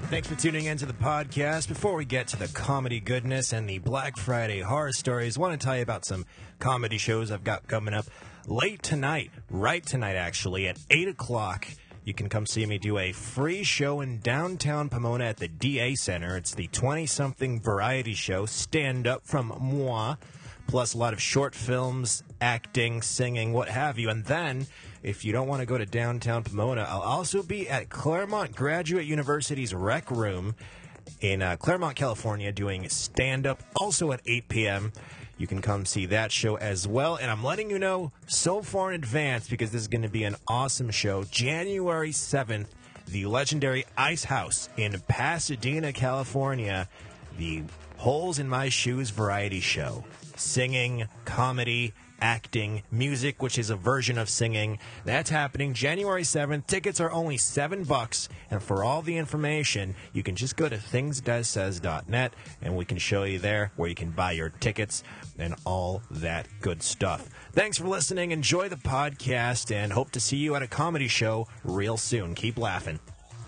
Thanks for tuning in to the podcast. Before we get to the comedy goodness and the Black Friday horror stories, I want to tell you about some comedy shows I've got coming up late tonight, right tonight actually, at 8 o'clock. You can come see me do a free show in downtown Pomona at the DA Center. It's the 20-something variety show, Stand Up from Moi, plus a lot of short films, acting, singing, what have you. And then, if you don't want to go to downtown Pomona, I'll also be at Claremont Graduate University's Rec Room in Claremont, California, doing stand-up, also at 8 p.m. You can come see that show as well. And I'm letting you know so far in advance because this is going to be an awesome show. January 7th, the legendary Ice House in Pasadena, California, the Holes in My Shoes variety show. Singing, comedy, acting, music, which is a version of singing. That's happening January 7th. Tickets are only $7, and for all the information, you can just go to thingsdezsays.net, and we can show you there where you can buy your tickets and all that good stuff. Thanks for listening. Enjoy the podcast, and hope to see you at a comedy show real soon. Keep laughing.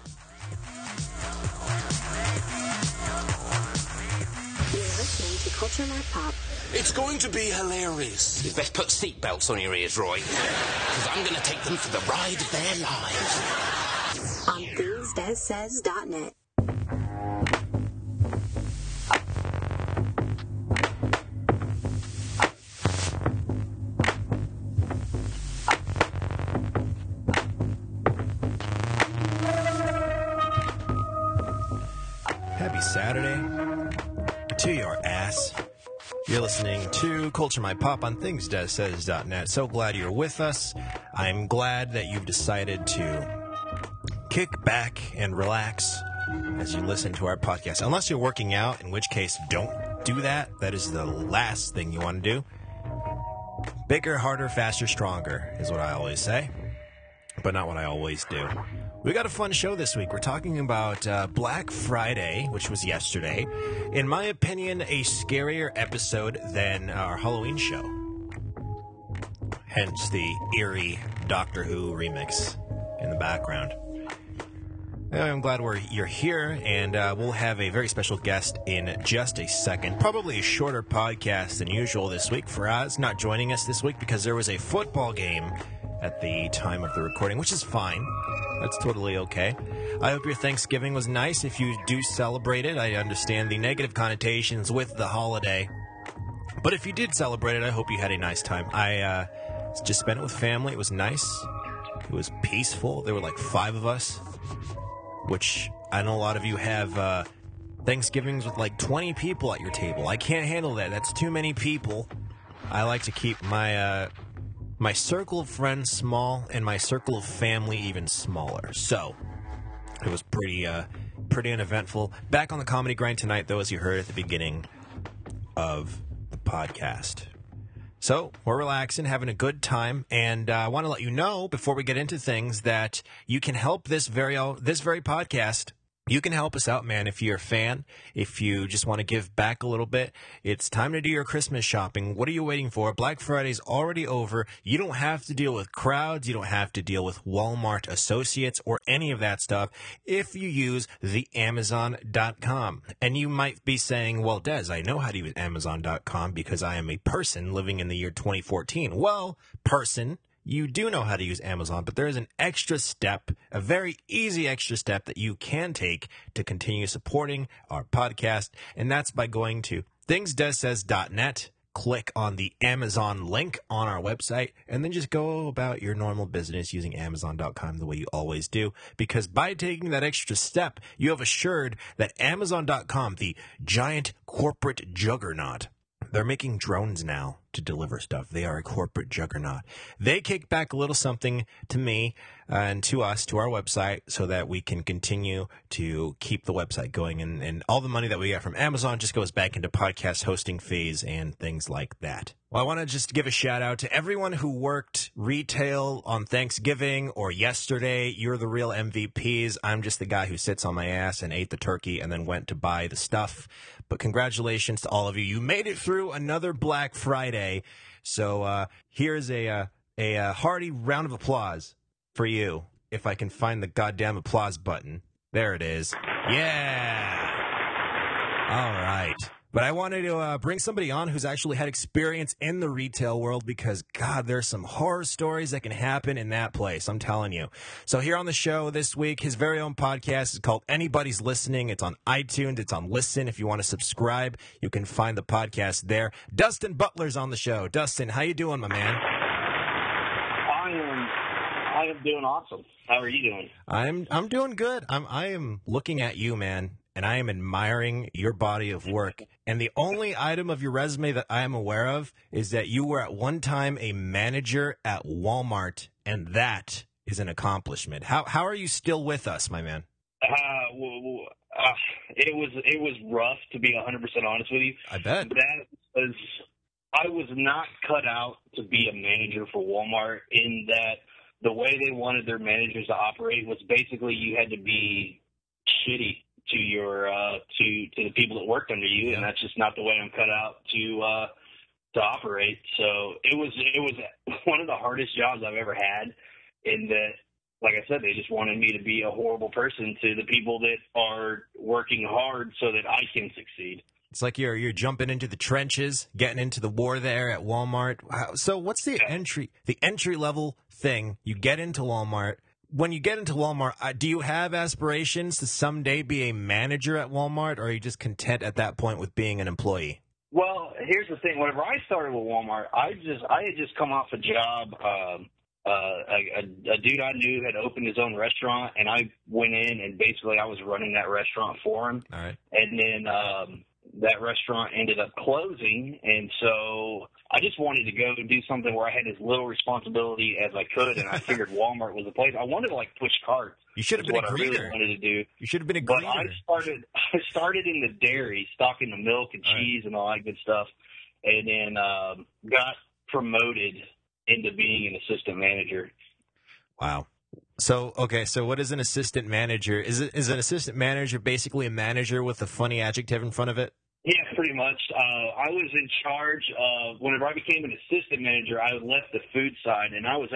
You're listening to Culture My Pop. It's going to be hilarious. You best put seatbelts on your ears, Roy, because I'm going to take them for the ride of their lives. On thingsdezsays.net. Happy Saturday to your ass. You're listening to Culture My Pop on thingsdezsays.net. So glad you're with us. I'm glad that you've decided to kick back and relax as you listen to our podcast. Unless you're working out, in which case don't do that. That is the last thing you want to do. Bigger, harder, faster, stronger is what I always say, but not what I always do. We got a fun show this week. We're talking about Black Friday, which was yesterday. In my opinion, a scarier episode than our Halloween show. Hence the eerie Doctor Who remix in the background. I'm glad you're here, and we'll have a very special guest in just a second. Probably a shorter podcast than usual this week. Faraz not joining us this week because there was a football game at the time of the recording, which is fine. That's totally okay. I hope your Thanksgiving was nice. If you do celebrate it, I understand the negative connotations with the holiday. But if you did celebrate it, I hope you had a nice time. I just spent it with family. It was nice. It was peaceful. There were like 5 of us, which I know a lot of you have Thanksgivings with like 20 people at your table. I can't handle that. That's too many people. I like to keep my circle of friends small and my circle of family even smaller. So it was pretty uneventful. Back on the comedy grind tonight, though, as you heard at the beginning of the podcast. So we're relaxing, having a good time, and I want to let you know before we get into things that you can help this very podcast. You can help us out, man, if you're a fan, if you just want to give back a little bit. It's time to do your Christmas shopping. What are you waiting for? Black Friday's already over. You don't have to deal with crowds. You don't have to deal with Walmart associates or any of that stuff if you use the Amazon.com. And you might be saying, well, Des, I know how to use Amazon.com because I am a person living in the year 2014. Well, person, you do know how to use Amazon, but there is an extra step, a very easy extra step that you can take to continue supporting our podcast, and that's by going to thingsdezsays.net, click on the Amazon link on our website, and then just go about your normal business using Amazon.com the way you always do, because by taking that extra step, you have assured that Amazon.com, the giant corporate juggernaut, they're making drones now to deliver stuff. They are a corporate juggernaut. They kick back a little something to me and to us, to our website, so that we can continue to keep the website going. And all the money that we get from Amazon just goes back into podcast hosting fees and things like that. Well, I want to just give a shout out to everyone who worked retail on Thanksgiving or yesterday. You're the real MVPs. I'm just the guy who sits on my ass and ate the turkey and then went to buy the stuff. But congratulations to all of you. You made it through another Black Friday. So here's a hearty round of applause for you, if I can find the goddamn applause button. There it is. Yeah. All right. But I wanted to bring somebody on who's actually had experience in the retail world because, God, there's some horror stories that can happen in that place. I'm telling you. So here on the show this week, his very own podcast is called Anybody's Listening. It's on iTunes. It's on Listen. If you want to subscribe, you can find the podcast there. Dustin Butler's on the show. Dustin, how you doing, my man? I am doing awesome. How are you doing? I'm doing good. I am looking at you, man, and I am admiring your body of work. And the only item of your resume that I am aware of is that you were at one time a manager at Walmart, and that is an accomplishment. How are you still with us, my man? It was rough, to be 100% honest with you. I bet. I was not cut out to be a manager for Walmart, in that the way they wanted their managers to operate was basically you had to be shitty to your to the people that worked under you, and that's just not the way I'm cut out to operate. So it was one of the hardest jobs I've ever had, in that, like I said, they just wanted me to be a horrible person to the people that are working hard so that I can succeed. It's like you're jumping into the trenches, getting into the war there at Walmart. So what's the entry level thing? You get into Walmart. When you get into Walmart, do you have aspirations to someday be a manager at Walmart, or are you just content at that point with being an employee? Well, here's the thing. Whenever I started with Walmart, I had just come off a job. A dude I knew had opened his own restaurant, and I went in and basically I was running that restaurant for him. All right. And then that restaurant ended up closing, and so I just wanted to go and do something where I had as little responsibility as I could, and I figured Walmart was the place. I wanted to push carts. You should have been a greeter. What I really wanted to do. You should have been a greeter. But I started in the dairy, stocking the milk and cheese and all that good stuff, and then got promoted into being an assistant manager. Wow. So what is an assistant manager? Is an assistant manager basically a manager with a funny adjective in front of it? Yeah, pretty much. I was in charge of, whenever I became an assistant manager, I left the food side, and I was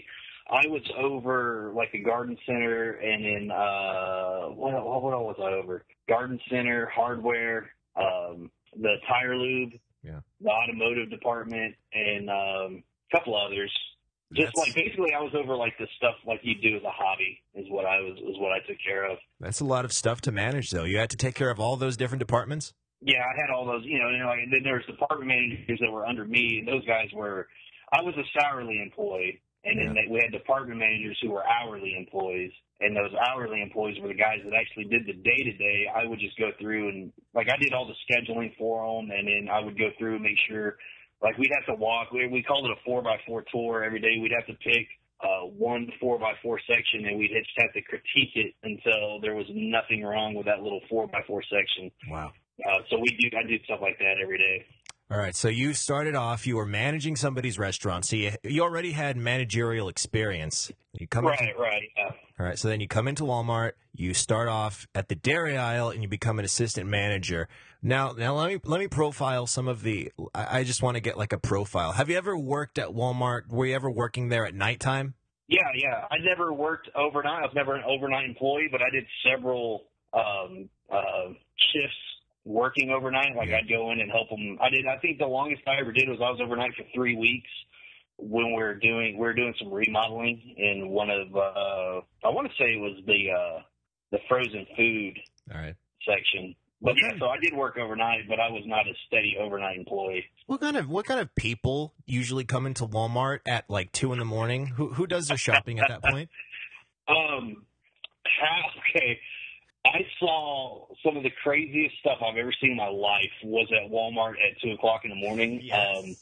over the garden center, and in what else was I over? Garden center, hardware, the tire lube, the automotive department, and a couple others. Basically, I was over the stuff you do as a hobby is what I took care of. That's a lot of stuff to manage, though. You had to take care of all those different departments. Yeah, I had all those, and then there's department managers that were under me, and those guys I was a hourly employee, and then we had department managers who were hourly employees, and those hourly employees were the guys that actually did the day-to-day. I would just go through and, I did all the scheduling for them, and then I would go through and make sure, we'd have to walk. We called it a 4x4 tour every day. We'd have to pick one 4x4 section, and we'd just have to critique it until there was nothing wrong with that little 4x4 section. Wow. So I do stuff like that every day. All right. So you started off, you were managing somebody's restaurant. So you already had managerial experience. Right. Yeah. All right. So then you come into Walmart, you start off at the dairy aisle, and you become an assistant manager. Now let me profile some of I just want to get a profile. Have you ever worked at Walmart? Were you ever working there at nighttime? Yeah. I never worked overnight. I was never an overnight employee, but I did several shifts working overnight. I'd go in and help them. I think the longest I ever did was I was overnight for 3 weeks when we were doing some remodeling in one of I want to say it was the frozen food section. But so I did work overnight, but I was not a steady overnight employee. What kind of people usually come into Walmart at 2 a.m? Who does their shopping at that point? Okay. I saw some of the craziest stuff I've ever seen in my life was at Walmart at 2 o'clock in the morning. Yes.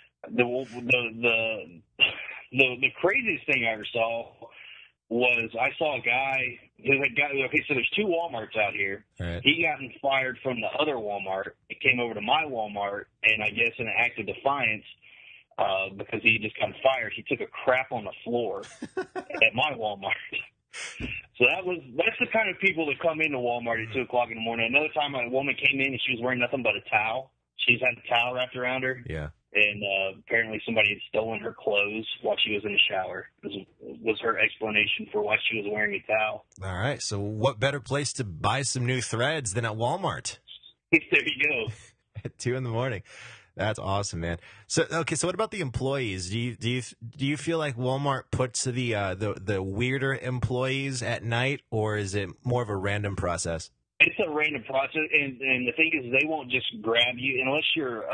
The craziest thing I ever saw was I saw a guy who so there's 2 Walmarts out here. Right. He got fired from the other Walmart. He came over to my Walmart, and I guess in an act of defiance, because he just got fired, he took a crap on the floor at my Walmart. So that's the kind of people that come into Walmart at 2 o'clock in the morning. Another time a woman came in and she was wearing nothing but a towel. She's had a towel wrapped around her. Yeah. and apparently somebody had stolen her clothes while she was in the shower. Was her explanation for why she was wearing a towel. All right. So what better place to buy some new threads than at Walmart There you go. at 2 a.m? That's awesome, man. So okay, so what about the employees? Do you feel like Walmart puts the weirder employees at night, or is it more of a random process? It's a random process, and the thing is, they won't just grab you unless you're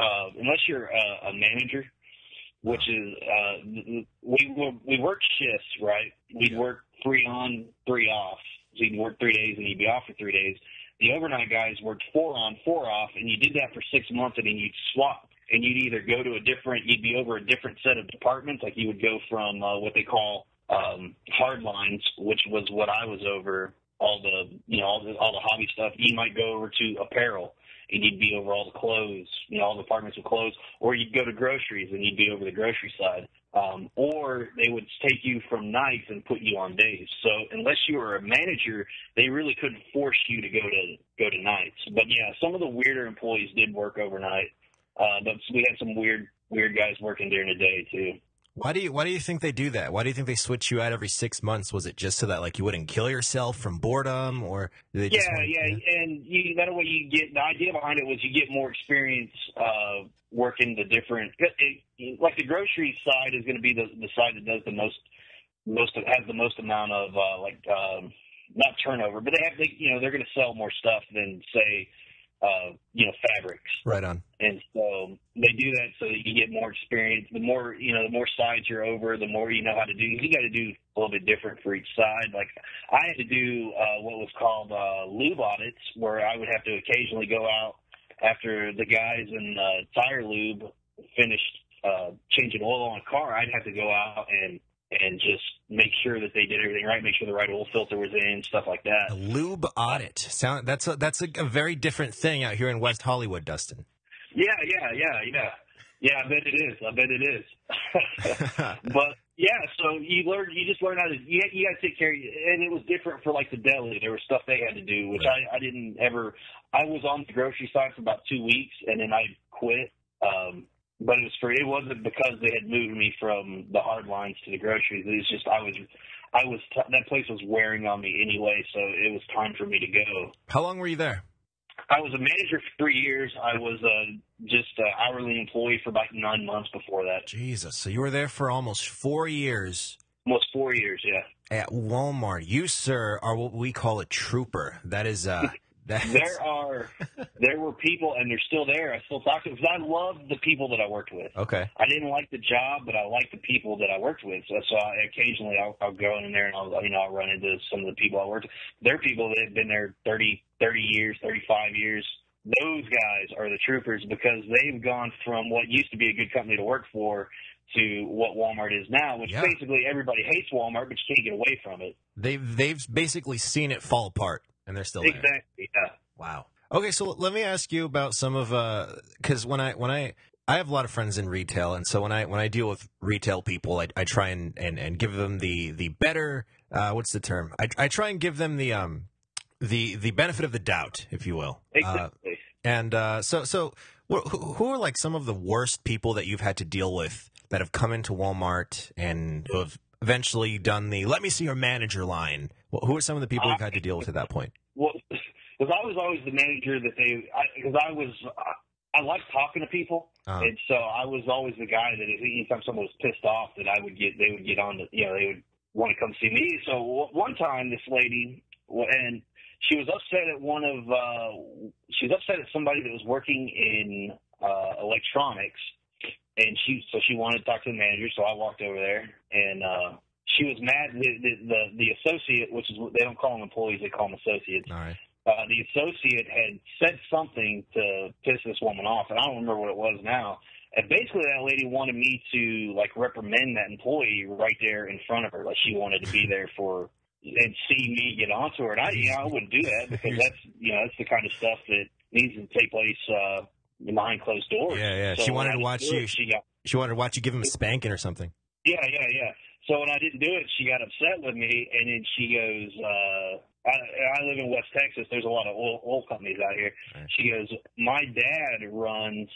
a manager, which is we work shifts, right? We'd work 3 on, 3 off. So you'd work 3 days and you'd be off for 3 days. The overnight guys worked 4 on, 4 off, and you did that for 6 months, and then you'd swap. And you'd either go to you'd be over a different set of departments, like you would go from what they call hard lines, which was what I was over, all the hobby stuff. You might go over to apparel, and you'd be over all the clothes, all the departments of clothes, or you'd go to groceries, and you'd be over the grocery side. Or they would take you from nights and put you on days. So unless you were a manager, they really couldn't force you to go to nights. But yeah, some of the weirder employees did work overnight. But we had some weird guys working during the day too. Why do you think they do that? Why do you think they switch you out every 6 months? Was it just so that like you wouldn't kill yourself from boredom, or do they just and that way you get the idea behind it was you get more experience working the different like the grocery side is going to be the side that does the most has the most amount of not turnover, but they're going to sell more stuff than say fabrics. Right on. And so they do that so that you get more experience. The more sides you're over, the more you know how to do. You got to do a little bit different for each side. Like I had to do what was called lube audits, where I would have to occasionally go out after the guys in tire lube finished changing oil on a car. I'd have to go out and just make sure that they did everything right, make sure the right oil filter was in, stuff like that. A lube audit. That's a very different thing out here in West Hollywood, Dustin. Yeah. Yeah, I bet it is. But yeah, so you just learn how to, you got to take care of you. And it was different for like the deli. There was stuff they had to do, which right. I didn't ever, I was on the grocery side for about 2 weeks and then I quit. But it wasn't because they had moved me from the hard lines to the groceries. It was just, that place was wearing on me anyway. So it was time for me to go. How long were you there? I was a manager for 3 years. I was just an hourly employee for about 9 months before that. Jesus. So you were there for almost 4 years. Almost 4 years, yeah. At Walmart. You, sir, are what we call a trooper. That is... There were people, and they're still there. I still talk to them because I loved the people that I worked with. Okay. I didn't like the job, but I liked the people that I worked with. So occasionally I'll go in there and I'll run into some of the people I worked with. They're people that have been there 30 years, 35 years. Those guys are the troopers because they've gone from what used to be a good company to work for to what Walmart is now, which basically everybody hates Walmart, but you can't get away from it. They've basically seen it fall apart. And they're still there. Exactly. Yeah. Wow. Okay, so let me ask you about some of because when I have a lot of friends in retail, and so when I deal with retail people, I try and give them the better what's the term? I try and give them the benefit of the doubt, if you will. Exactly. So who are like some of the worst people that you've had to deal with that have come into Walmart and who have eventually done the "let me see your manager" line? Who are some of the people you've had to deal with at that point? Well, because I was always the manager that I liked talking to people, and so I was always the guy that anytime someone was pissed off, that they would get on they would want to come see me. So one time, this lady, and she was upset at somebody that was working in electronics, and she wanted to talk to the manager. So I walked over there and. She was mad. The associate, which is they don't call them employees, they call them associates. All right. The associate had said something to piss this woman off, and I don't remember what it was now. And basically, that lady wanted me to like reprimand that employee right there in front of her, like she wanted to be there and see me get onto her. And I wouldn't do that because that's the kind of stuff that needs to take place behind closed doors. Yeah. So she wanted to watch you. She wanted to watch you give him a spanking or something. Yeah. So when I didn't do it, she got upset with me, and then she goes, I live in West Texas. There's a lot of oil companies out here. Right. She goes, my dad runs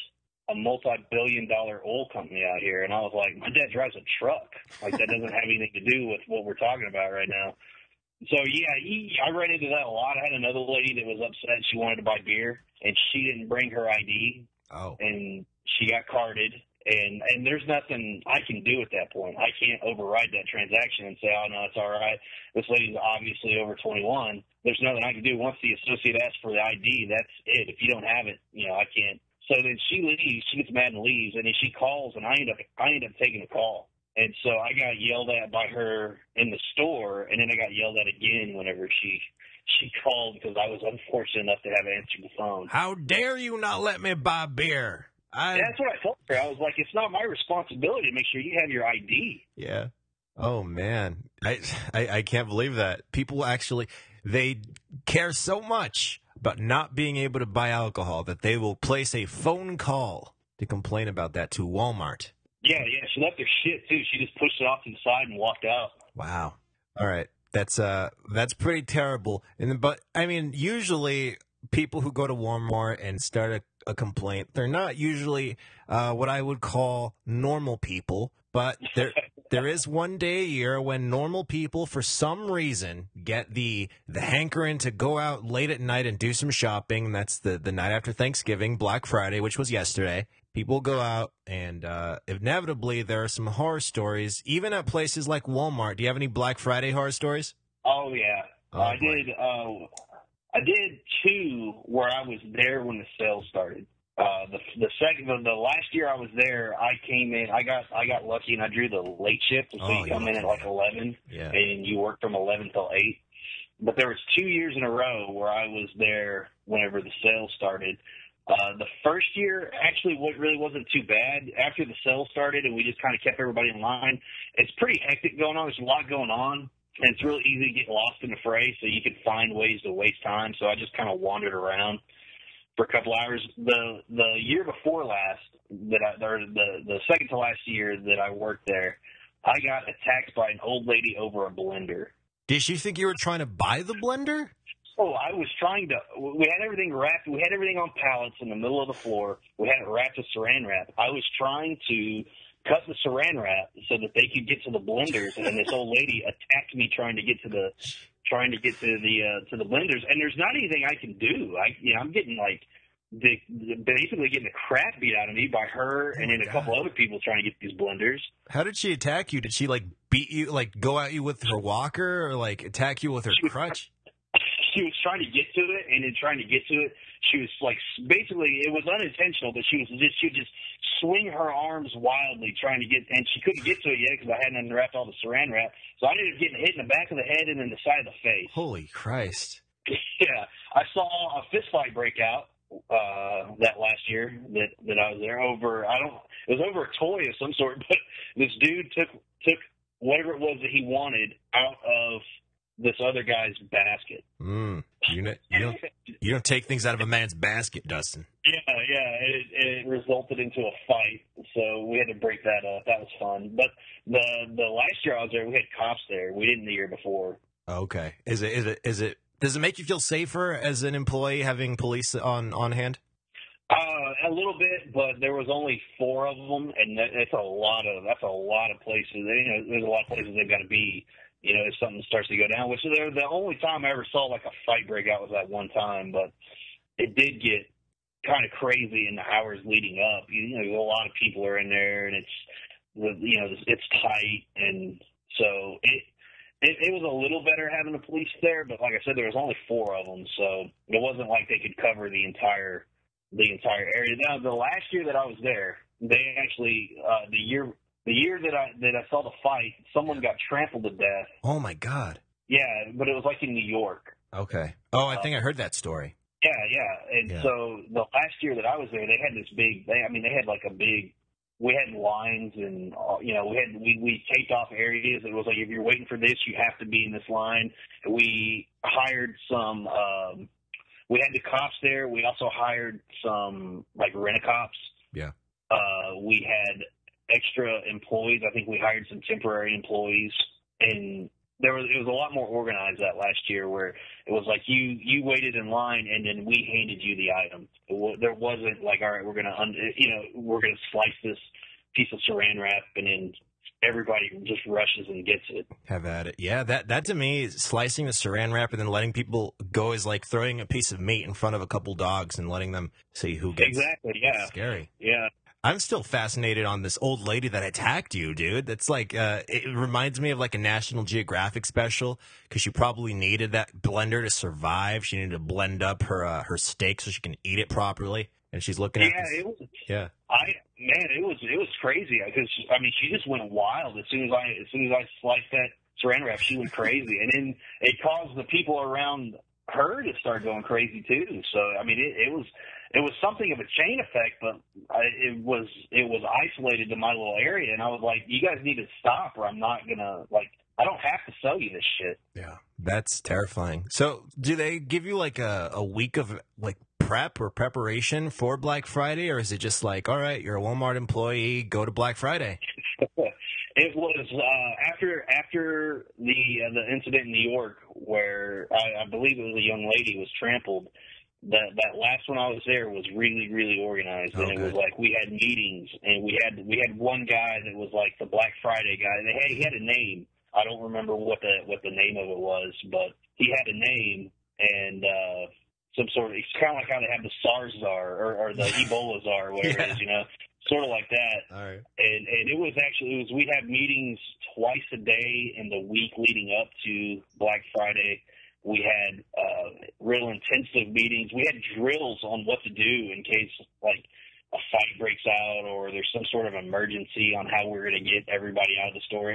a multi-billion-dollar oil company out here. And I was like, my dad drives a truck. Like, that doesn't have anything to do with what we're talking about right now. So, yeah, I ran into that a lot. I had another lady that was upset. She wanted to buy beer, and she didn't bring her ID. Oh. And she got carded. And there's nothing I can do at that point. I can't override that transaction and say, oh, no, it's all right. This lady's obviously over 21. There's nothing I can do. Once the associate asks for the ID, that's it. If you don't have it, I can't. So then she leaves. She gets mad and leaves. And then she calls, and I end up taking the call. And so I got yelled at by her in the store, and then I got yelled at again whenever she called because I was unfortunate enough to have answered the phone. How dare you not let me buy beer? That's what I told her. I was like, it's not my responsibility to make sure you have your ID. Yeah. Oh, man. I can't believe that. People actually, they care so much about not being able to buy alcohol that they will place a phone call to complain about that to Walmart. Yeah. She left her shit, too. She just pushed it off to the side and walked out. Wow. All right. That's pretty terrible. But, I mean, usually people who go to Walmart and start a complaint, they're not usually what I would call normal people, but there is one day a year when normal people, for some reason, get the hankering to go out late at night and do some shopping. That's the night after Thanksgiving, Black Friday, which was yesterday. People go out, and inevitably there are some horror stories, even at places like Walmart. Do you have any Black Friday horror stories? Oh, yeah. Oh, I did two where I was there when the sale started. The last year I was there, I came in. I got lucky and I drew the late shift. So you come in at like 11, and you work from 11 till 8. But there was 2 years in a row where I was there whenever the sale started. The first year, actually, what really wasn't too bad. After the sale started and we just kind of kept everybody in line, it's pretty hectic going on. There's a lot going on. And it's really easy to get lost in the fray, so you can find ways to waste time. So I just kind of wandered around for a couple hours. The year before last, the second to last year that I worked there, I got attacked by an old lady over a blender. Did she think you were trying to buy the blender? Oh, I was trying to. We had everything wrapped. We had everything on pallets in the middle of the floor. We had it wrapped with Saran wrap. I was trying to cut the Saran wrap so that they could get to the blenders, and this old lady attacked me trying to get to the blenders. And there's not anything I can do. I'm getting basically getting the crap beat out of me by her and then a couple other people trying to get these blenders. How did she attack you? Did she beat you, go at you with her walker, or attack you with her crutch? She was trying to get to it, and in trying to get to it, she was basically, it was unintentional, but she would just swing her arms wildly trying to get, and she couldn't get to it yet because I hadn't unwrapped all the Saran wrap. So I ended up getting hit in the back of the head and then the side of the face. Holy Christ! Yeah, I saw a fist fight break out that last year that I was there over. It was over a toy of some sort, but this dude took whatever it was that he wanted out of this other guy's basket. You don't take things out of a man's basket, Dustin. Yeah. It resulted into a fight, so we had to break that up. That was fun. But the last year I was there, we had cops there. We didn't the year before. Okay. Does it make you feel safer as an employee having police on hand? A little bit, but there was only 4 of them, and that's a lot of places. There's a lot of places they've got to be. If something starts to go down, which the only time I ever saw a fight break out was that one time, but it did get kind of crazy in the hours leading up. A lot of people are in there, and it's tight, and so it was a little better having the police there. But like I said, there was only 4 of them, so it wasn't like they could cover the entire area. Now, the last year that I was there, they actually the year that I saw the fight, someone got trampled to death. Oh my God! Yeah, but it was in New York. Okay. Oh, I think I heard that story. Yeah. And so the last year that I was there, they had this big. They had we had lines, and we taped off areas. It was if you're waiting for this, you have to be in this line. We hired some. We had the cops there. We also hired some rent-a-cops. Yeah. We had extra employees. I think we hired some temporary employees, and it was a lot more organized that last year, where it was like you waited in line and then we handed you the item. There wasn't like, all right, we're gonna slice this piece of Saran wrap and then everybody just rushes and gets it. Have at it. Yeah, that to me, slicing the Saran wrap and then letting people go is like throwing a piece of meat in front of a couple dogs and letting them see who gets. Exactly. Yeah. Scary. Yeah. I'm still fascinated on this old lady that attacked you, dude. That's like, it reminds me of like a National Geographic special, because she probably needed that blender to survive. She needed to blend up her steak so she can eat it properly. And she's looking at this. It was. Yeah. It was crazy, because I mean, she just went wild as soon as I sliced that Saran wrap. She went crazy, and then it caused the people around her to start going crazy too. So I mean, it was something of a chain effect, but it was isolated to my little area, and I was like, you guys need to stop, or I'm not gonna, like, I don't have to sell you this shit. Yeah, that's terrifying. So do they give you like a week of like prep or preparation for Black Friday, or is it just like, all right, you're a Walmart employee, go to Black Friday? It was after the incident in New York, where I believe it was a young lady was trampled. That last one I was there was really, really organized, and it was like we had meetings, and we had one guy that was like the Black Friday guy. He had a name. I don't remember what the name of it was, but he had a name, and some sort of, it's kind of like how they have the SARS czar or the Ebola czar, or whatever it is, sort of like that. All right. And we'd have meetings twice a day in the week leading up to Black Friday. We had real intensive meetings. We had drills on what to do in case like a fight breaks out or there's some sort of emergency on how we're going to get everybody out of the store.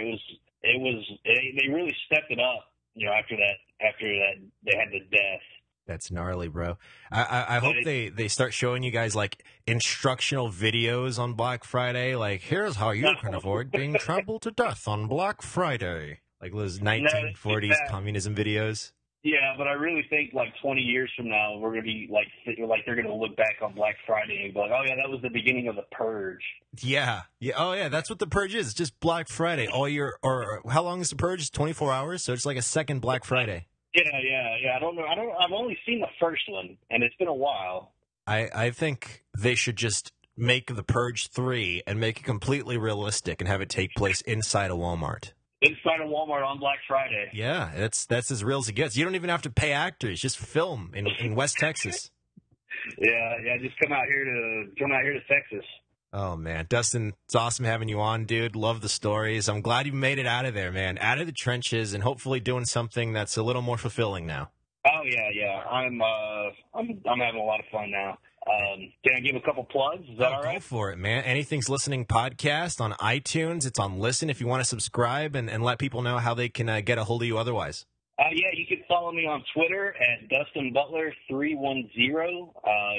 They really stepped it up, after that they had the death. That's gnarly, bro. I hope they start showing you guys like instructional videos on Black Friday. Like, here's how you can avoid being trampled to death on Black Friday. Like those 1940s communism videos. Yeah, but I really think like 20 years from now, we're going to be like they're going to look back on Black Friday and be like, oh yeah, that was the beginning of the Purge. Yeah. Oh yeah, that's what the Purge is. It's just Black Friday. Or how long is the Purge? It's 24 hours, so it's like a second Black Friday. Yeah. I don't know. I've only seen the first one, and it's been a while. I think they should just make the Purge 3 and make it completely realistic and have it take place inside a Walmart. Inside a Walmart on Black Friday. Yeah, that's as real as it gets. You don't even have to pay actors; just film in West Texas. Yeah. Just come out here to Texas. Oh man, Dustin, it's awesome having you on, dude. Love the stories. I'm glad you made it out of there, man. Out of the trenches, and hopefully doing something that's a little more fulfilling now. Oh yeah. I'm having a lot of fun now. Can I give a couple plugs? Is that all right? Go for it, man. Anything's Listening podcast on iTunes. It's on Listen if you want to subscribe and let people know how they can get a hold of you otherwise. Yeah, you can follow me on Twitter at DustinButler310.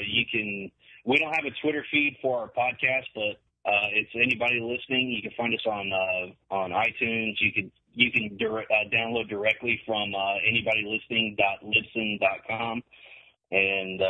We don't have a Twitter feed for our podcast, but it's anybody listening. You can find us on iTunes. You can download directly from anybodylistening.libsyn.com. And,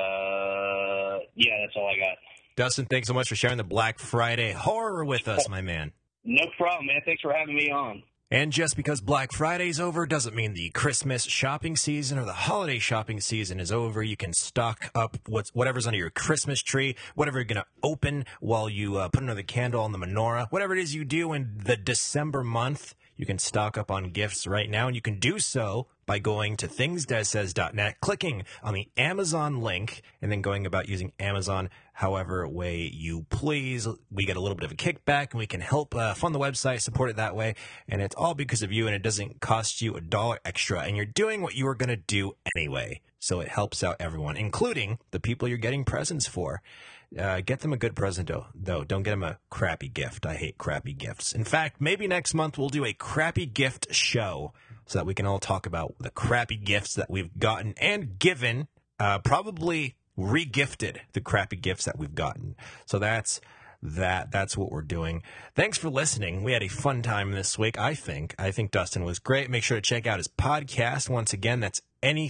that's all I got. Dustin, thanks so much for sharing the Black Friday horror with us, my man. No problem, man. Thanks for having me on. And just because Black Friday's over doesn't mean the Christmas shopping season or the holiday shopping season is over. You can stock up whatever's under your Christmas tree, whatever you're going to open while you put another candle on the menorah, whatever it is you do in the December month. You can stock up on gifts right now, and you can do so by going to thingsdezsays.net, clicking on the Amazon link, and then going about using Amazon however way you please. We get a little bit of a kickback, and we can help fund the website, support it that way, and it's all because of you, and it doesn't cost you $1 extra, and you're doing what you were going to do anyway, so it helps out everyone, including the people you're getting presents for. Get them a good present, though. Don't get them a crappy gift. I hate crappy gifts. In fact, maybe next month we'll do a crappy gift show so that we can all talk about the crappy gifts that we've gotten and given, probably re-gifted the crappy gifts that we've gotten. So that's what we're doing. Thanks for listening. We had a fun time this week, I think. I think Dustin was great. Make sure to check out his podcast. Once again, that's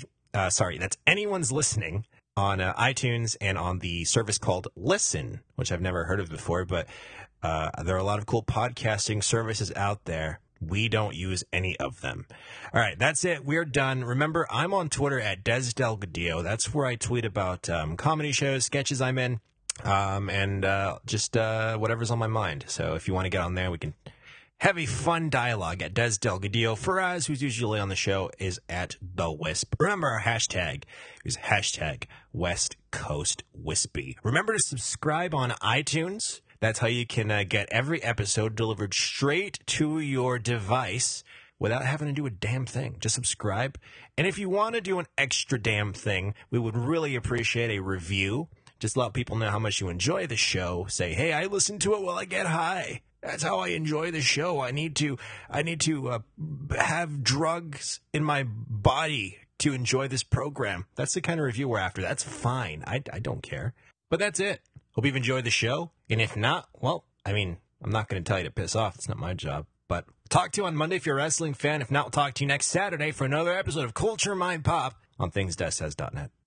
Anyone's Listening on iTunes and on the service called Listen, which I've never heard of before, but there are a lot of cool podcasting services out there. We don't use any of them. All right, that's it. We're done. Remember, I'm on Twitter at Des Delgadillo. That's where I tweet about comedy shows, sketches I'm in, and just whatever's on my mind. So if you want to get on there, we can have a fun dialogue at Des Delgadillo. Faraz, who's usually on the show, is at The Wisp. Remember, our hashtag is hashtag West Coast Wispy. Remember to subscribe on iTunes. That's how you can get every episode delivered straight to your device without having to do a damn thing. Just subscribe. And if you want to do an extra damn thing, we would really appreciate a review. Just let people know how much you enjoy the show. Say, hey, I listen to it while I get high. That's how I enjoy the show. I need to have drugs in my body to enjoy this program. That's the kind of review we're after. That's fine. I don't care. But that's it. Hope you've enjoyed the show. And if not, well, I mean, I'm not going to tell you to piss off. It's not my job. But talk to you on Monday if you're a wrestling fan. If not, we'll talk to you next Saturday for another episode of Culture Mind Pop on thingsdessays.net.